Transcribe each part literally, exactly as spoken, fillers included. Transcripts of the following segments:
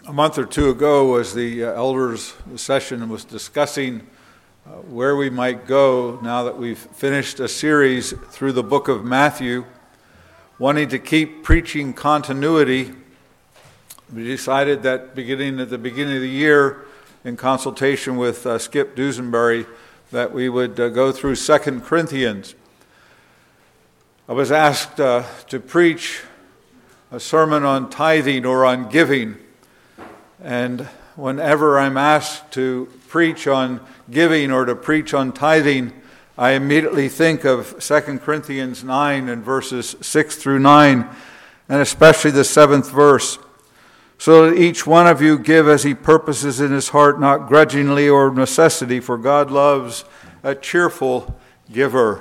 A month or two ago, as the uh, elders session was discussing uh, where we might go now that we've finished a series through the book of Matthew, wanting to keep preaching continuity, we decided that beginning at the beginning of the year, in consultation with uh, Skip Dusenberry, that we would uh, go through Second Corinthians. I was asked uh, to preach a sermon on tithing or on giving. And whenever I'm asked to preach on giving or to preach on tithing, I immediately think of Second Corinthians nine and verses six through nine, and especially the seventh verse. So that each one of you give as he purposes in his heart, not grudgingly or of necessity, for God loves a cheerful giver.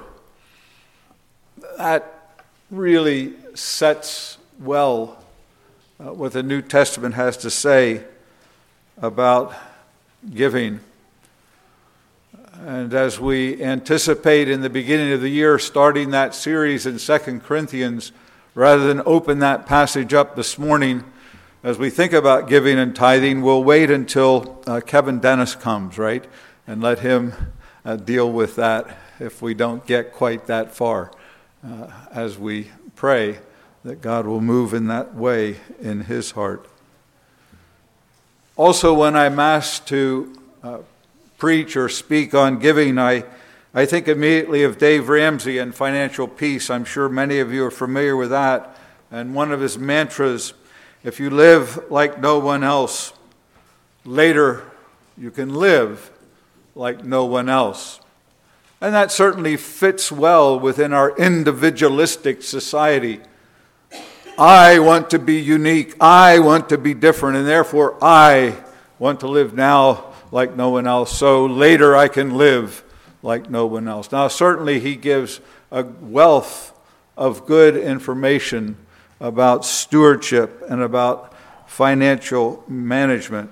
That really sets well uh, what the New Testament has to say about giving. And as we anticipate in the beginning of the year starting that series in Second Corinthians, rather than open that passage up this morning, as we think about giving and tithing, we'll wait until uh, Kevin Dennis comes, right? And let him uh, deal with that if we don't get quite that far uh, as we pray that God will move in that way in his heart. Also, when I'm asked to uh, preach or speak on giving, I, I think immediately of Dave Ramsey and Financial Peace. I'm sure many of you are familiar with that. And one of his mantras, if you live like no one else, later you can live like no one else. And that certainly fits well within our individualistic society. I want to be unique. I want to be different, and therefore I want to live now like no one else, so later I can live like no one else. Now, certainly he gives a wealth of good information about stewardship and about financial management.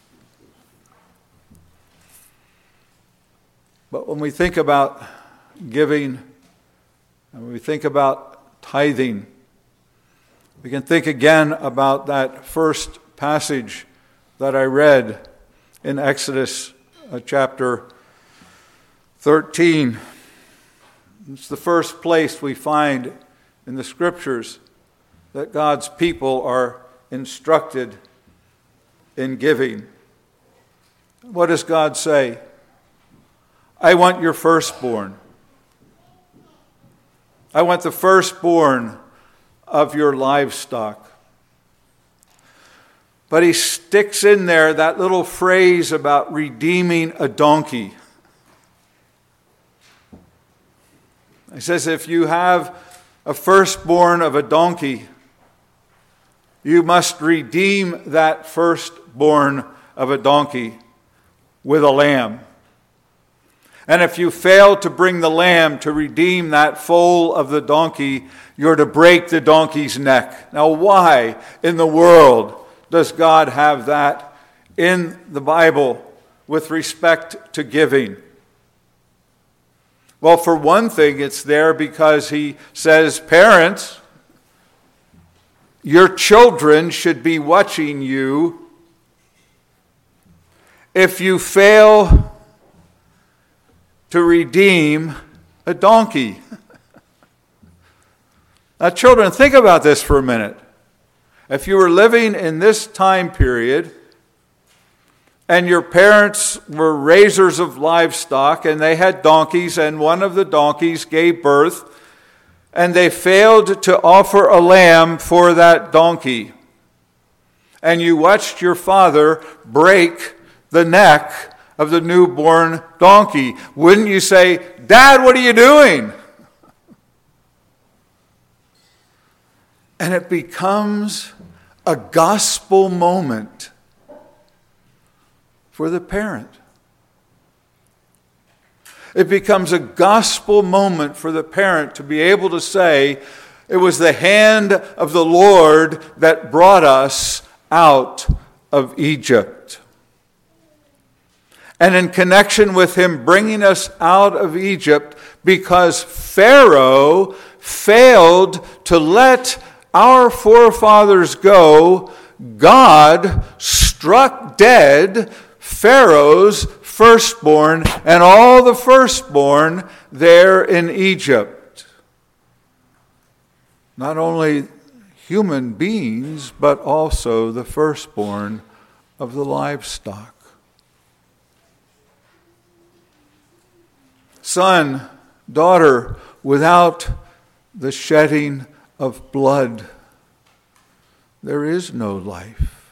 But when we think about giving, and when we think about tithing, we can think again about that first passage that I read in Exodus uh, chapter thirteen. It's the first place we find in the scriptures that God's people are instructed in giving. What does God say? I want your firstborn. I want the firstborn of your livestock. But he sticks in there that little phrase about redeeming a donkey. He says, if you have a firstborn of a donkey, you must redeem that firstborn of a donkey with a lamb. And if you fail to bring the lamb to redeem that foal of the donkey, you're to break the donkey's neck. Now, why in the world does God have that in the Bible with respect to giving? Well, for one thing, it's there because he says, parents, your children should be watching you. If you fail to redeem a donkey. Now, children, think about this for a minute. If you were living in this time period and your parents were raisers of livestock and they had donkeys and one of the donkeys gave birth and they failed to offer a lamb for that donkey, and you watched your father break the neck of the newborn donkey, wouldn't you say, Dad, what are you doing? And it becomes a gospel moment for the parent. It becomes a gospel moment for the parent to be able to say, it was the hand of the Lord that brought us out of Egypt. And in connection with him bringing us out of Egypt, because Pharaoh failed to let our forefathers go, God struck dead Pharaoh's firstborn and all the firstborn there in Egypt. Not only human beings, but also the firstborn of the livestock. Son, daughter, without the shedding of blood, there is no life.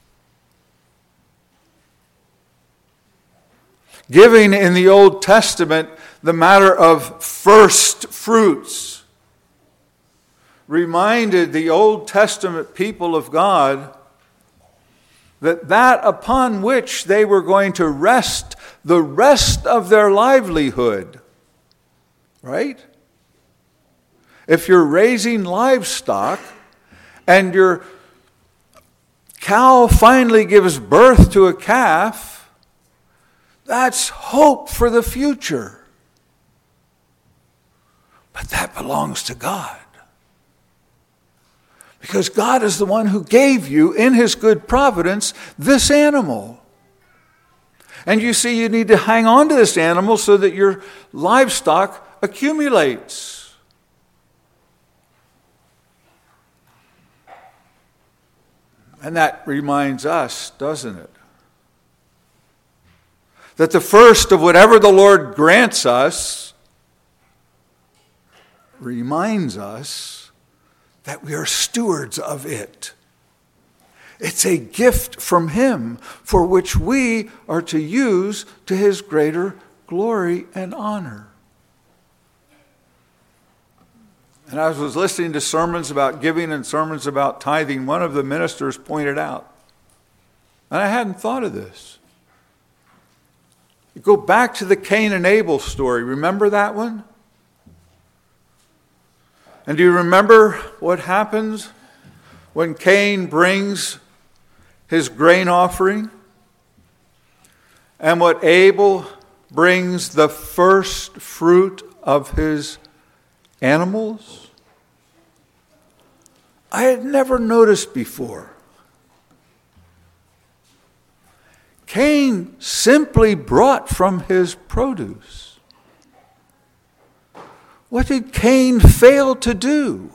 Giving in the Old Testament, the matter of first fruits, reminded the Old Testament people of God that that upon which they were going to rest the rest of their livelihood, right? If you're raising livestock and your cow finally gives birth to a calf, that's hope for the future. But that belongs to God. Because God is the one who gave you, in His good providence, this animal. And you see, you need to hang on to this animal so that your livestock accumulates. And that reminds us, doesn't it? That the first of whatever the Lord grants us reminds us that we are stewards of it. It's a gift from Him for which we are to use to His greater glory and honor. And I was listening to sermons about giving and sermons about tithing. One of the ministers pointed out, and I hadn't thought of this. Go back to the Cain and Abel story. Remember that one? And do you remember what happens when Cain brings his grain offering? And what Abel brings the first fruit of his animals? I had never noticed before. Cain simply brought from his produce. What did Cain fail to do?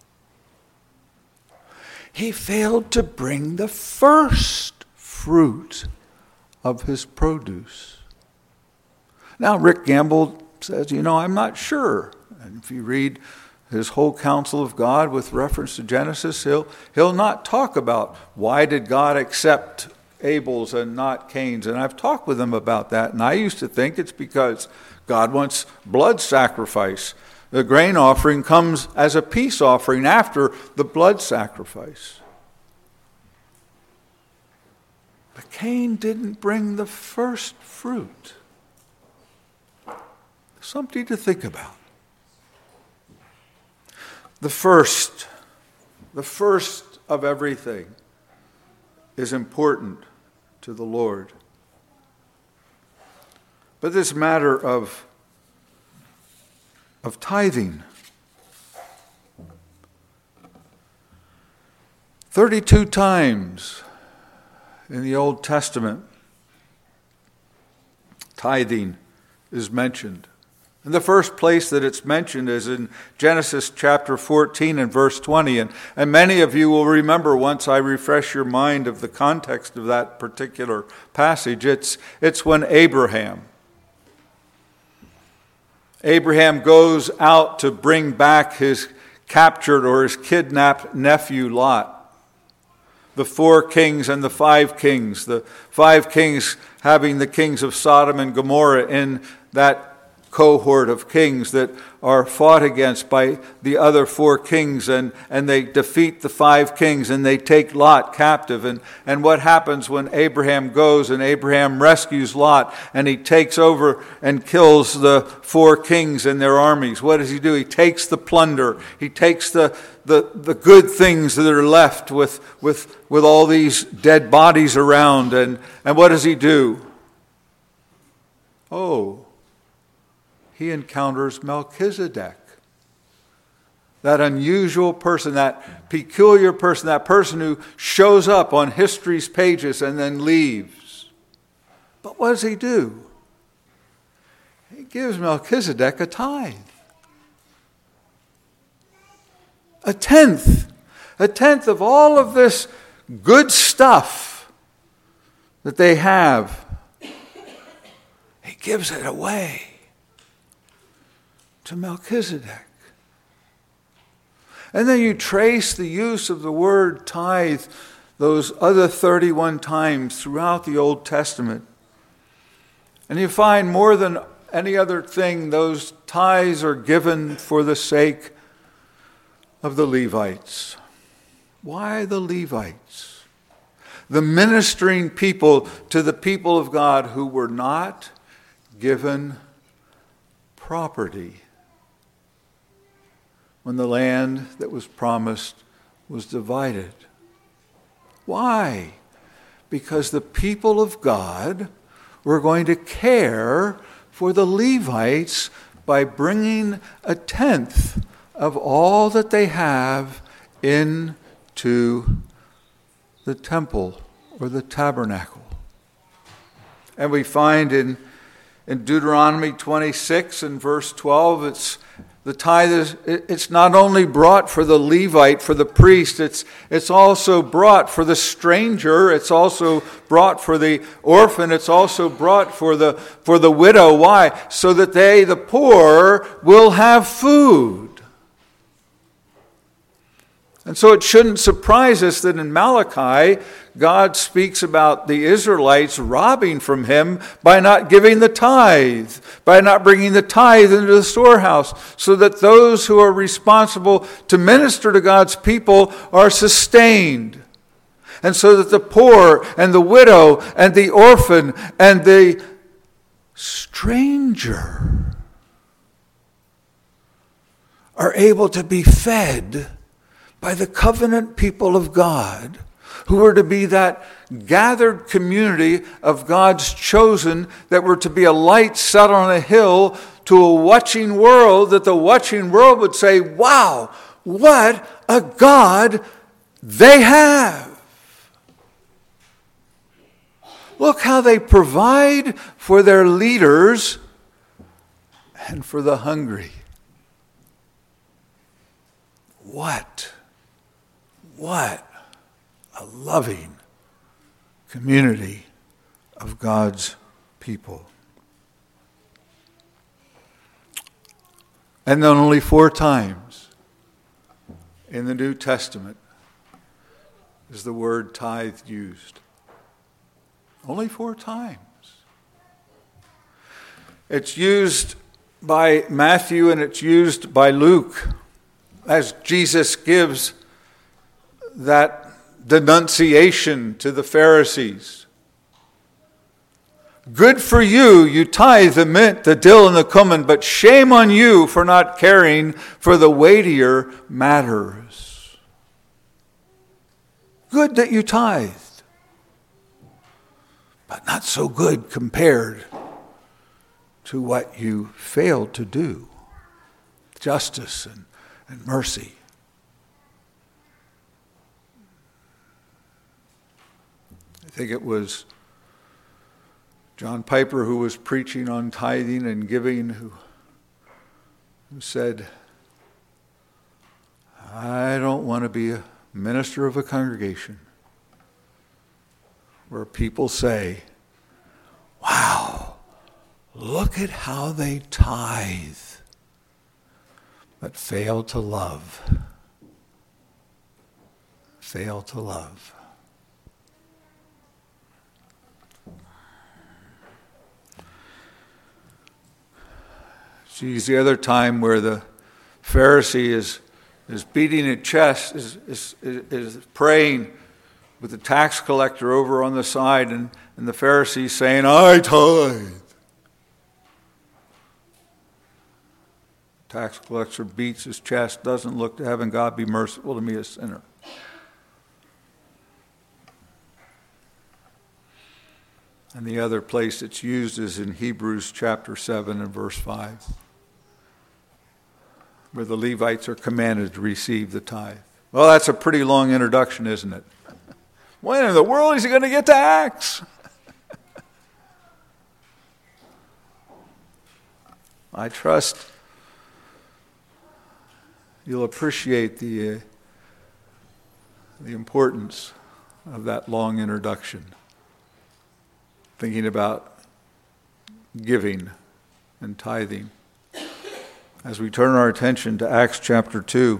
He failed to bring the first fruit of his produce. Now, Rick Gamble says, you know, I'm not sure. And if you read his whole counsel of God with reference to Genesis, he'll, he'll not talk about why did God accept Abel's and not Cain's. And I've talked with him about that. And I used to think it's because God wants blood sacrifice. The grain offering comes as a peace offering after the blood sacrifice. But Cain didn't bring the first fruit. Something to think about. The first, the first of everything is important to the Lord. But this matter of of tithing. thirty-two times in the Old Testament, tithing is mentioned. And the first place that it's mentioned is in Genesis chapter fourteen and verse twenty. And, and many of you will remember, once I refresh your mind of the context of that particular passage, it's, it's when Abraham Abraham goes out to bring back his captured or his kidnapped nephew Lot. The four kings and the five kings. The five kings having the kings of Sodom and Gomorrah in that cohort of kings that are fought against by the other four kings, and, and they defeat the five kings and they take Lot captive. And, and what happens when Abraham goes and Abraham rescues Lot and he takes over and kills the four kings and their armies? What does he do? He takes the plunder. He takes the, the, the good things that are left with, with, with all these dead bodies around. And, and what does he do? Oh, he encounters Melchizedek, that unusual person, that peculiar person, that person who shows up on history's pages and then leaves. But what does he do? He gives Melchizedek a tithe. A tenth. A tenth of all of this good stuff that they have. He gives it away to Melchizedek. And then you trace the use of the word tithe those other thirty-one times throughout the Old Testament. And you find more than any other thing, those tithes are given for the sake of the Levites. Why the Levites? The ministering people to the people of God who were not given property when the land that was promised was divided. Why? Because the people of God were going to care for the Levites by bringing a tenth of all that they have into the temple or the tabernacle. And we find in, in Deuteronomy twenty-six and verse twelve, it's the tithe is, it's not only brought for the Levite, for the priest, it's, it's also brought for the stranger, it's also brought for the orphan, it's also brought for the, for the widow. Why? So that they, the poor, will have food. And so it shouldn't surprise us that in Malachi, God speaks about the Israelites robbing from him by not giving the tithe, by not bringing the tithe into the storehouse, so that those who are responsible to minister to God's people are sustained. And so that the poor and the widow and the orphan and the stranger are able to be fed by the covenant people of God, who were to be that gathered community of God's chosen, that were to be a light set on a hill to a watching world, that the watching world would say, wow, what a God they have. Look how they provide for their leaders and for the hungry. What? What a loving community of God's people. And then only four times in the New Testament is the word tithe used. Only four times. It's used by Matthew and it's used by Luke as Jesus gives that denunciation to the Pharisees. Good for you, you tithe the mint, the dill, and the cumin, but shame on you for not caring for the weightier matters. Good that you tithed, but not so good compared to what you failed to do. Justice and, and mercy. I think it was John Piper who was preaching on tithing and giving, who, who said, I don't want to be a minister of a congregation where people say, wow, look at how they tithe, but fail to love. Fail to love. She's the other time where the Pharisee is, is beating his chest, is, is, is praying with the tax collector over on the side, and, and the Pharisee saying, I tithe. Tax collector beats his chest, doesn't look to heaven, God be merciful to me, a sinner. And the other place it's used is in Hebrews chapter seven and verse five. where the Levites are commanded to receive the tithe. Well, that's a pretty long introduction, isn't it? When in the world is he going to get to Acts? I trust you'll appreciate the, uh, the importance of that long introduction. Thinking about giving and tithing. As we turn our attention to Acts chapter two.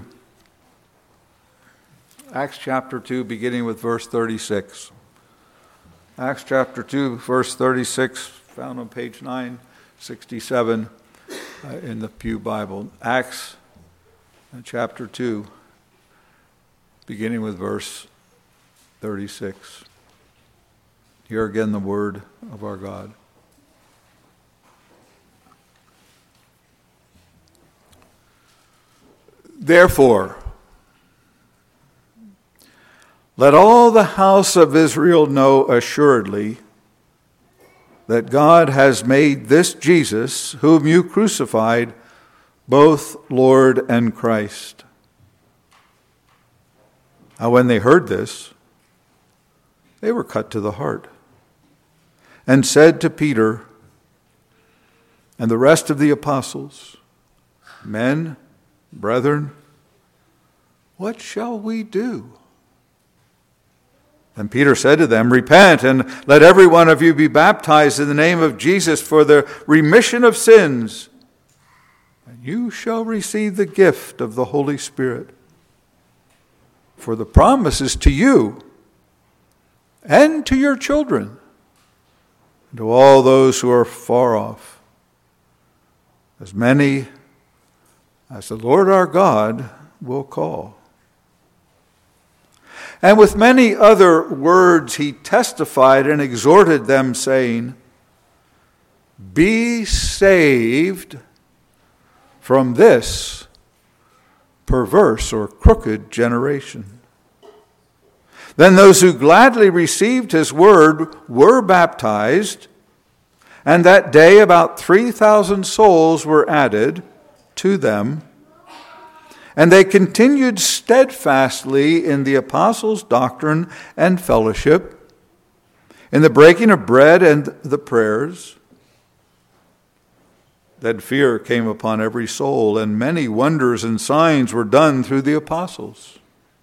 Acts chapter two, beginning with verse thirty-six. Acts chapter two, verse thirty-six, found on page nine sixty-seven uh, in the Pew Bible. Acts chapter two, beginning with verse thirty-six. Hear again the word of our God. Therefore, let all the house of Israel know assuredly that God has made this Jesus, whom you crucified, both Lord and Christ. Now when they heard this, they were cut to the heart, and said to Peter and the rest of the apostles, Men, brethren, what shall we do? And Peter said to them, Repent, and let every one of you be baptized in the name of Jesus for the remission of sins, and you shall receive the gift of the Holy Spirit. For the promise is to you and to your children, and to all those who are far off, as many as the Lord our God will call. And with many other words he testified and exhorted them, saying, Be saved from this perverse or crooked generation. Then those who gladly received his word were baptized, and that day about three thousand souls were added to them. And they continued steadfastly in the apostles' doctrine and fellowship, in the breaking of bread and the prayers. Then fear came upon every soul, and many wonders and signs were done through the apostles.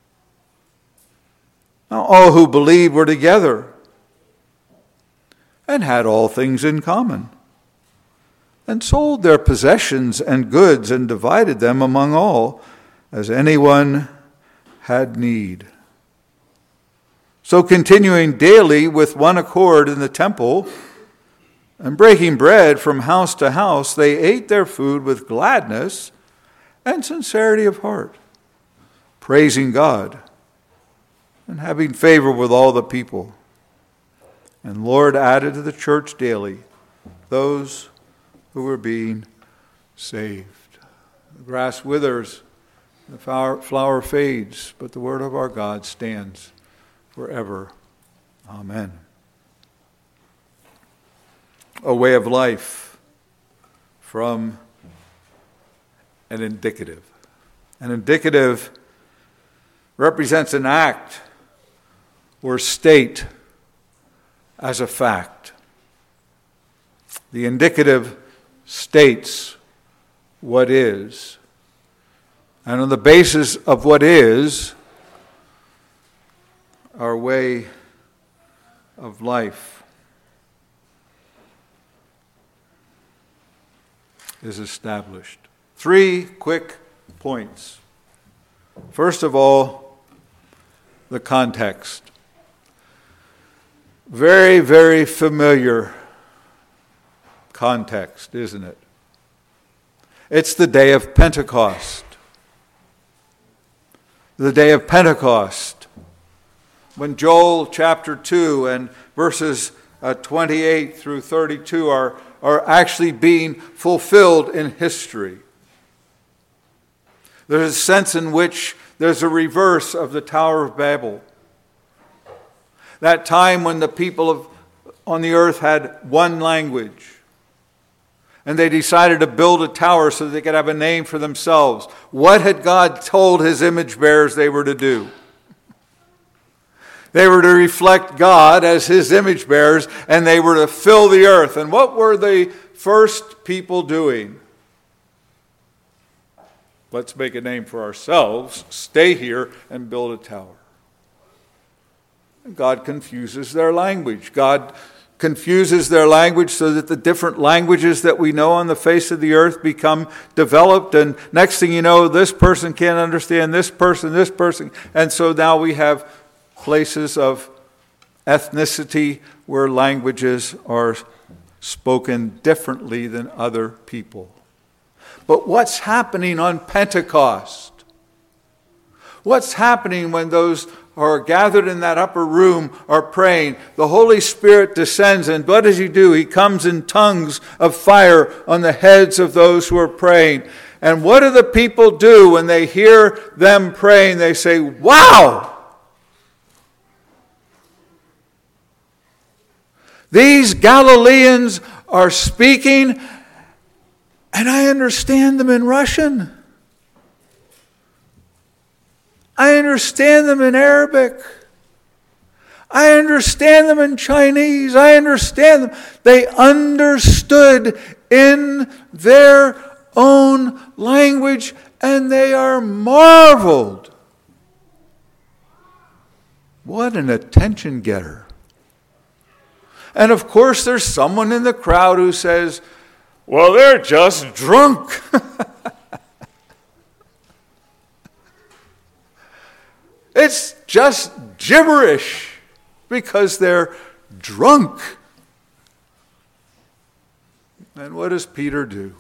Now all who believed were together and had all things in common, and sold their possessions and goods and divided them among all, as anyone had need. So continuing daily with one accord in the temple, and breaking bread from house to house, they ate their food with gladness and sincerity of heart, praising God and having favor with all the people. And the Lord added to the church daily those who were being saved. The grass withers, the flower, flower fades, but the word of our God stands forever. Amen. A way of life from an indicative. An indicative represents an act or state as a fact. The indicative states what is. And on the basis of what is, our way of life is established. Three quick points. First of all, the context. Very, very familiar context, isn't it? It's the day of Pentecost. The day of Pentecost, when Joel chapter two and verses uh, twenty-eight through thirty-two are, are actually being fulfilled in history. There's a sense in which there's a reverse of the Tower of Babel. That time when the people of on the earth had one language, And they decided to build a tower so that they could have a name for themselves. What had God told his image bearers they were to do? They were to reflect God as his image bearers, and they were to fill the earth. And what were the first people doing? Let's make a name for ourselves, stay here, and build a tower. And God confuses their language. God confuses their language so that the different languages that we know on the face of the earth become developed. And next thing you know, this person can't understand this person, this person. And so now we have places of ethnicity where languages are spoken differently than other people. But what's happening on Pentecost? What's happening when those who are gathered in that upper room are praying? The Holy Spirit descends, and what does he do? He comes in tongues of fire on the heads of those who are praying. And what do the people do when they hear them praying? They say, "Wow! These Galileans are speaking, and I understand them in Russian. I understand them in Arabic. I understand them in Chinese. I understand them." They understood in their own language, and they are marveled. What an attention getter. And of course, there's someone in the crowd who says, "Well, they're just drunk." It's just gibberish because they're drunk. And what does Peter do?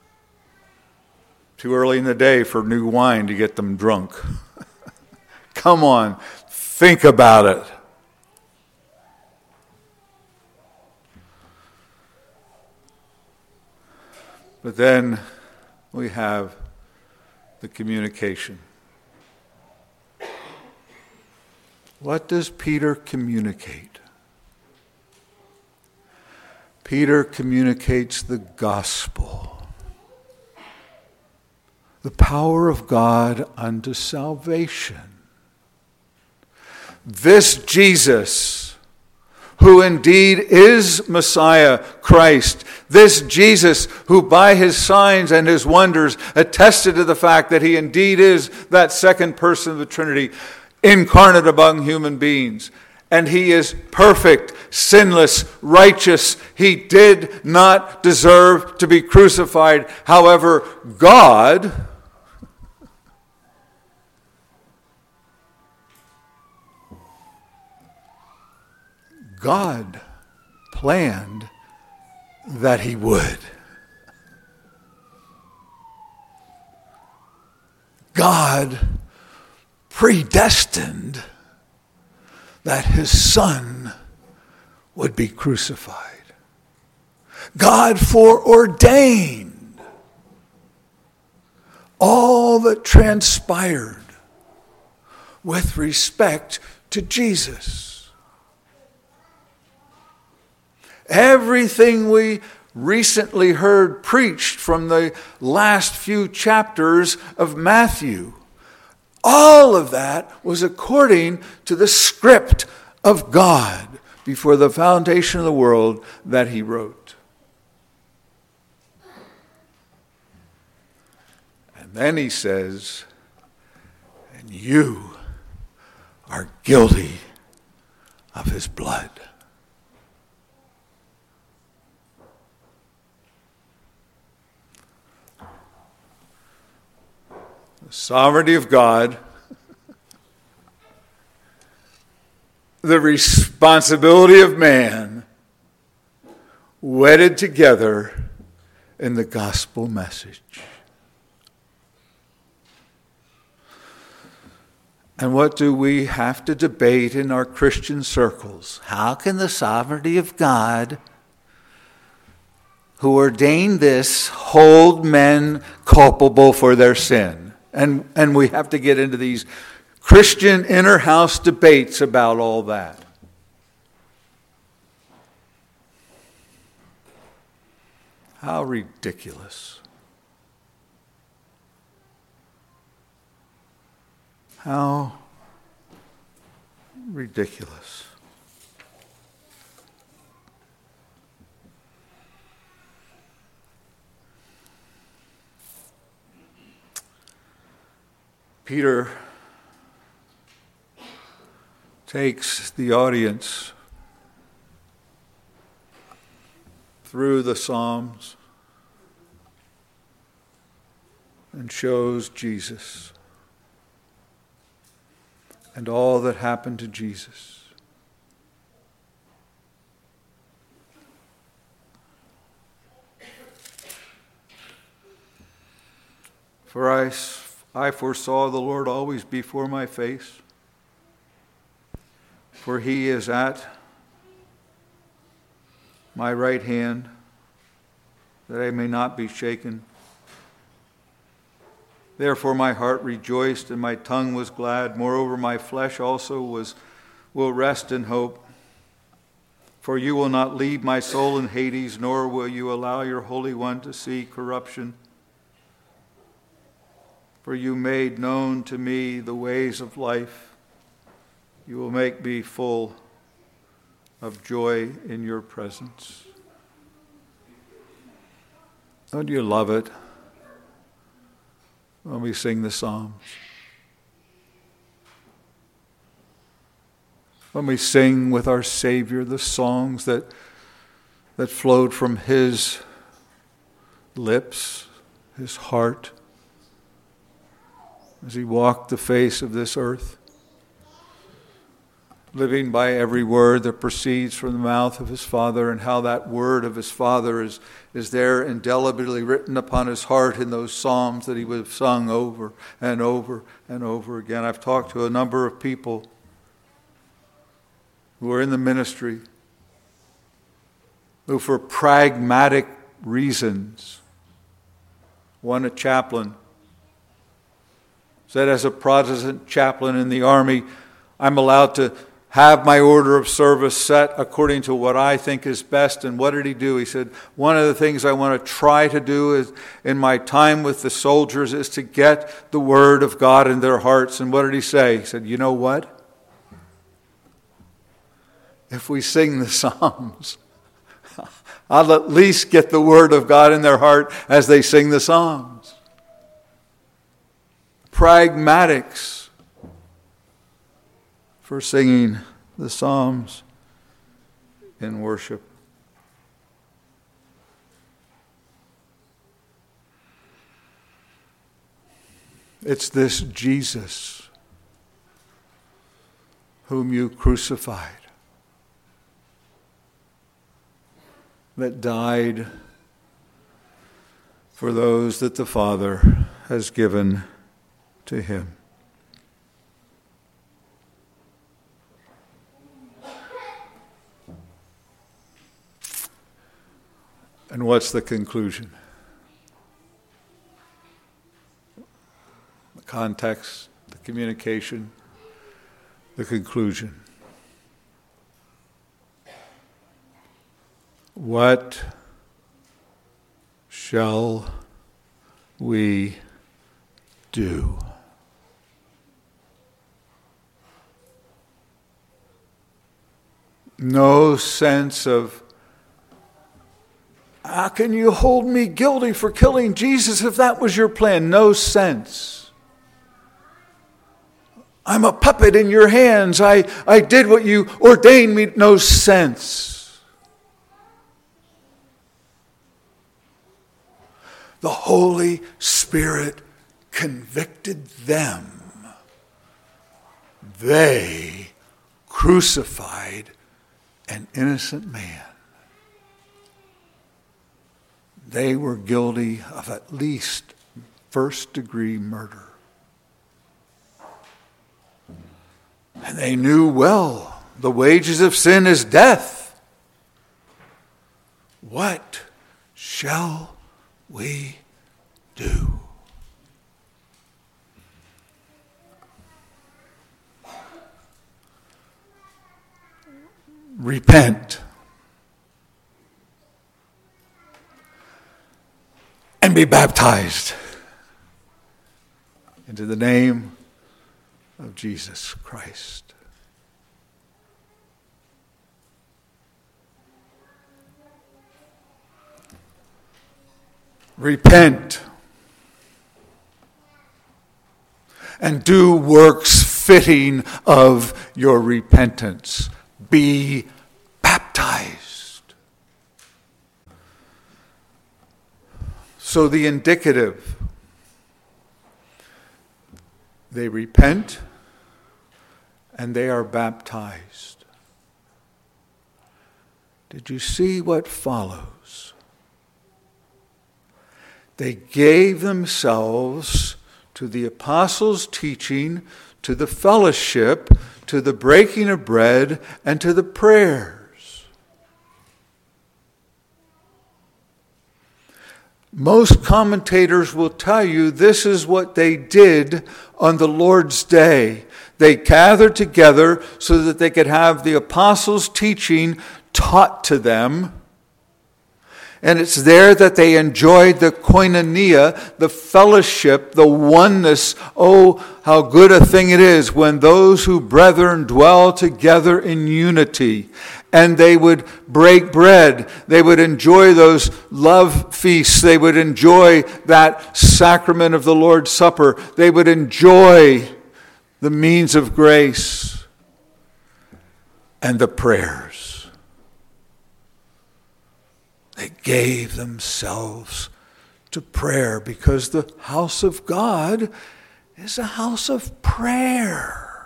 Too early in the day for new wine to get them drunk. Come on, think about it. But then we have the communication. What does Peter communicate? Peter communicates the gospel, the power of God unto salvation. This Jesus, who indeed is Messiah, Christ, this Jesus who by his signs and his wonders attested to the fact that he indeed is that second person of the Trinity, incarnate among human beings. And he is perfect, sinless, righteous. He did not deserve to be crucified. However, God God planned that he would. God predestined that his son would be crucified. God foreordained all that transpired with respect to Jesus. Everything we recently heard preached from the last few chapters of Matthew, all of that was according to the script of God before the foundation of the world that he wrote. And then he says, "And you are guilty of his blood." The sovereignty of God, the responsibility of man, wedded together in the gospel message. And what do we have to debate in our Christian circles? How can the sovereignty of God, who ordained this, hold men culpable for their sin? And, and we have to get into these Christian inner house debates about all that. How ridiculous. How ridiculous. Peter takes the audience through the Psalms and shows Jesus and all that happened to Jesus. For I, I foresaw the Lord always before my face, for he is at my right hand, that I may not be shaken. Therefore my heart rejoiced and my tongue was glad. Moreover, my flesh also was will rest in hope. For you will not leave my soul in Hades, nor will you allow your Holy One to see corruption. For you made known to me the ways of life. You will make me full of joy in your presence. Don't you love it when we sing the Psalms? When we sing with our Savior the songs that, that flowed from his lips, his heart, as he walked the face of this earth, living by every word that proceeds from the mouth of his Father, and how that word of his Father is, is there indelibly written upon his heart in those psalms that he would have sung over and over and over again. I've talked to a number of people who are in the ministry who, for pragmatic reasons, one a chaplain, said, as a Protestant chaplain in the army, I'm allowed to have my order of service set according to what I think is best. And what did he do? He said, one of the things I want to try to do is in my time with the soldiers is to get the word of God in their hearts. And what did he say? He said, you know what? If we sing the Psalms, I'll at least get the word of God in their heart as they sing the Psalms. Pragmatics for singing the Psalms in worship. It's this Jesus whom you crucified, that died for those that the Father has given to him. And what's the conclusion? The context, the communication, the conclusion. What shall we do? No sense of, how can you hold me guilty for killing Jesus if that was your plan? No sense. I'm a puppet in your hands. I, I did what you ordained me. No sense. The Holy Spirit convicted them. They crucified an innocent man. They were guilty of at least first-degree murder. And they knew well the wages of sin is death. What shall we do? Repent. and be baptized into the name of Jesus Christ. Repent and do works fitting of your repentance. Be baptized. So the indicative, they repent and they are baptized. Did you see what follows? They gave themselves to the apostles' teaching, to the fellowship, to the breaking of bread, and to the prayers. Most commentators will tell you this is what they did on the Lord's Day. They gathered together so that they could have the apostles' teaching taught to them. And it's there that they enjoyed the koinonia, the fellowship, the oneness. Oh, how good a thing it is when those who brethren dwell together in unity. And they would break bread. They would enjoy those love feasts. They would enjoy that sacrament of the Lord's Supper. They would enjoy the means of grace and the prayers. They gave themselves to prayer because the house of God is a house of prayer.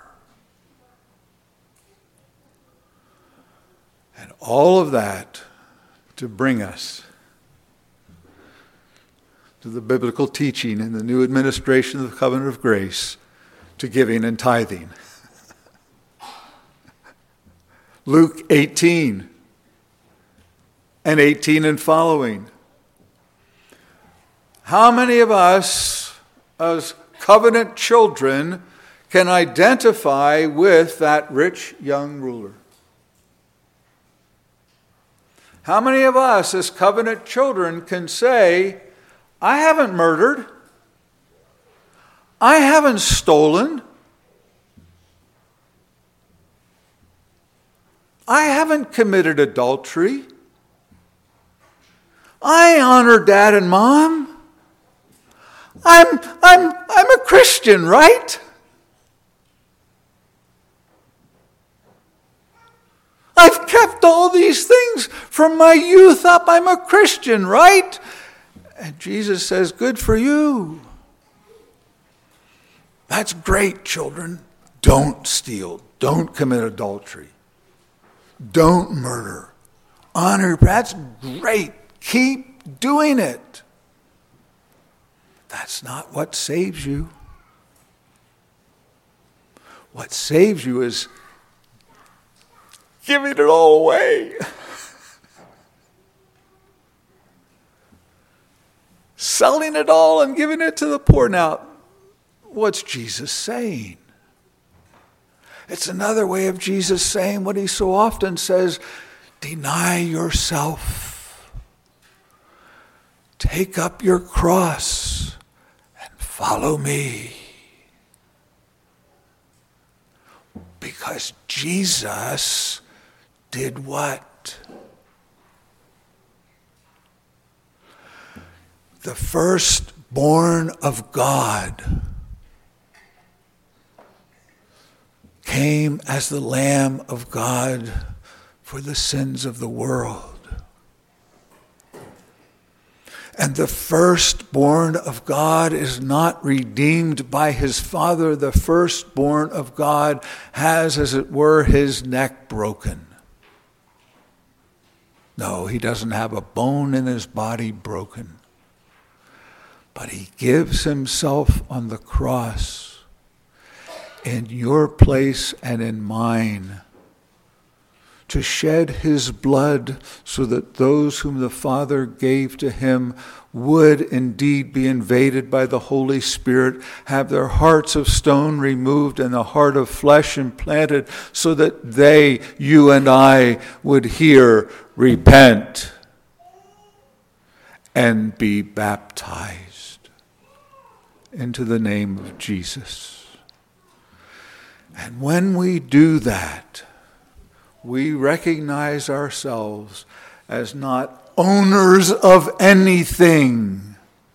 And all of that to bring us to the biblical teaching and the new administration of the covenant of grace, to giving and tithing. Luke eighteen. And eighteen and following. How many of us as covenant children can identify with that rich young ruler? How many of us as covenant children can say, I haven't murdered, I haven't stolen, I haven't committed adultery, I honor dad and mom. I'm, I'm, I'm a Christian, right? I've kept all these things from my youth up. I'm a Christian, right? And Jesus says, good for you. That's great, children. Don't steal. Don't commit adultery. Don't murder. Honor. That's great. Keep doing it. That's not what saves you. What saves you is giving it all away. Selling it all and giving it to the poor. Now, what's Jesus saying? It's another way of Jesus saying what he so often says, deny yourself. Take up your cross and follow me. Because Jesus did what? The firstborn of God came as the Lamb of God for the sins of the world. And the firstborn of God is not redeemed by his father. The firstborn of God has, as it were, his neck broken. No, he doesn't have a bone in his body broken. But he gives himself on the cross in your place and in mine, to shed his blood so that those whom the Father gave to him would indeed be invaded by the Holy Spirit, have their hearts of stone removed and the heart of flesh implanted, so that they, you and I, would hear, repent, and be baptized into the name of Jesus. And when we do that, we recognize ourselves as not owners of anything,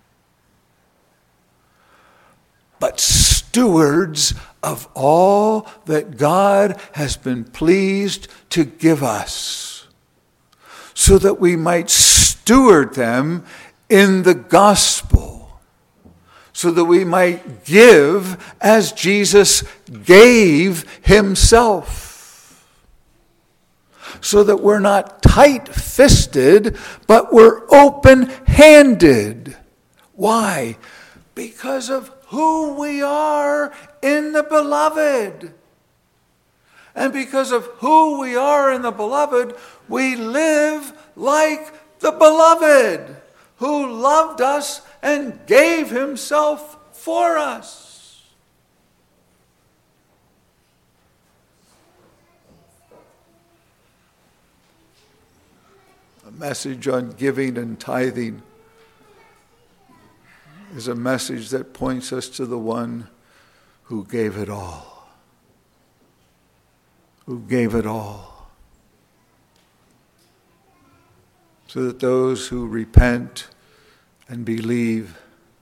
but stewards of all that God has been pleased to give us, so that we might steward them in the gospel, so that we might give as Jesus gave himself, so that we're not tight-fisted, but we're open-handed. Why? Because of who we are in the beloved. And because of who we are in the beloved, we live like the beloved, who loved us and gave himself for us. A message on giving and tithing is a message that points us to the one who gave it all. Who gave it all. So that those who repent and believe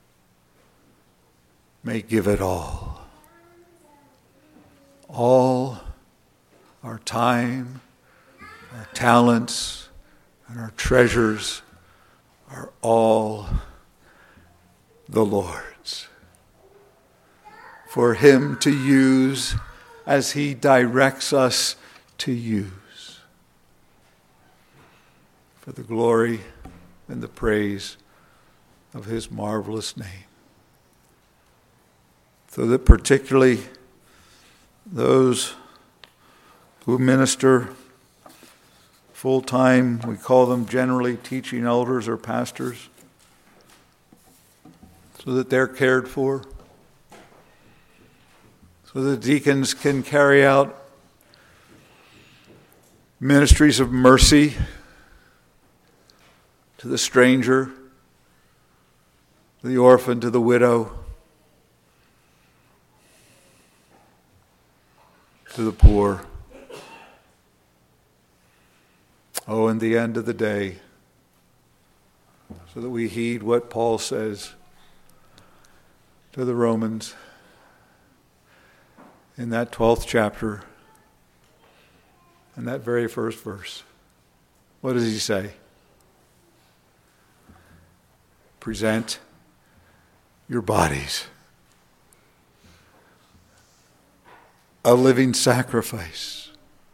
may give it all. All our time, our talents, and our treasures are all the Lord's, for him to use as he directs us to use, for the glory and the praise of his marvelous name. So that particularly those who minister full-time, we call them generally teaching elders or pastors, so that they're cared for, so that deacons can carry out ministries of mercy to the stranger, to the orphan, to the widow, to the poor. Oh, in the end of the day, so that we heed what Paul says to the Romans in that twelfth chapter, in that very first verse. What does he say? Present your bodies a living sacrifice,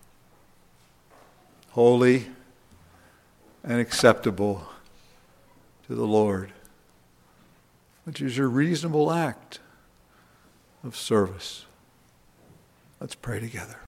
holy and acceptable to the Lord, which is your reasonable act of service. Let's pray together.